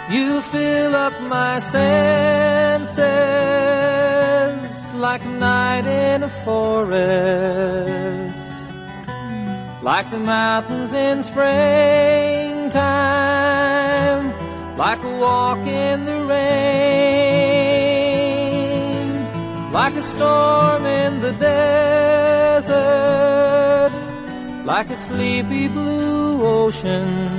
You fill up my senses like a night in a forest, like the mountains in springtime, like a walk in the rain, like a storm in the desert, like a sleepy blue ocean.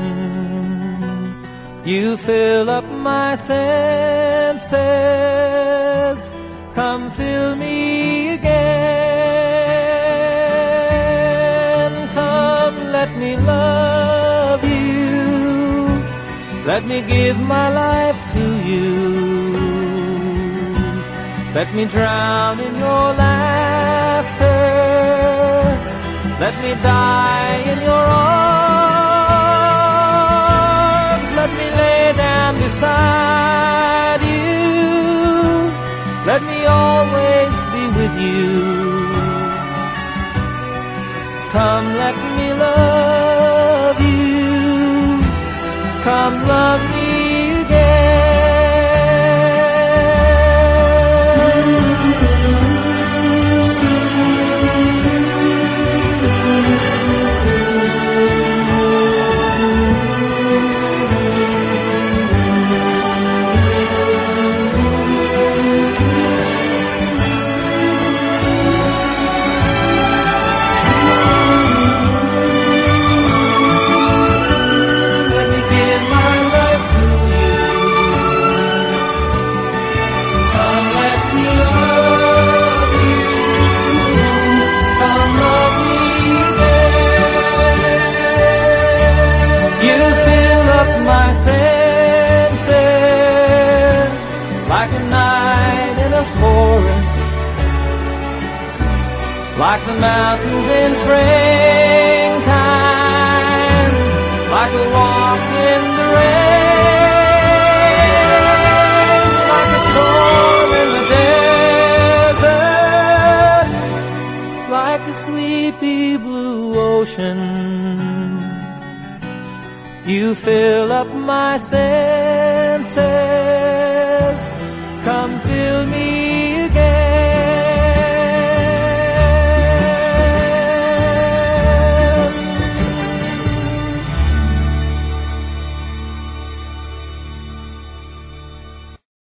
You fill up my senses, come fill me again. Come, let me love you, let me give my life to you. Let me drown in your laughter, let me die in your arms. Let me lay down beside you, let me always be with you. Come, let me love you, come love me again. Like the mountains in springtime, like a walk in the rain, like a storm in the desert, like a sleepy blue ocean. You fill up my senses, come fill me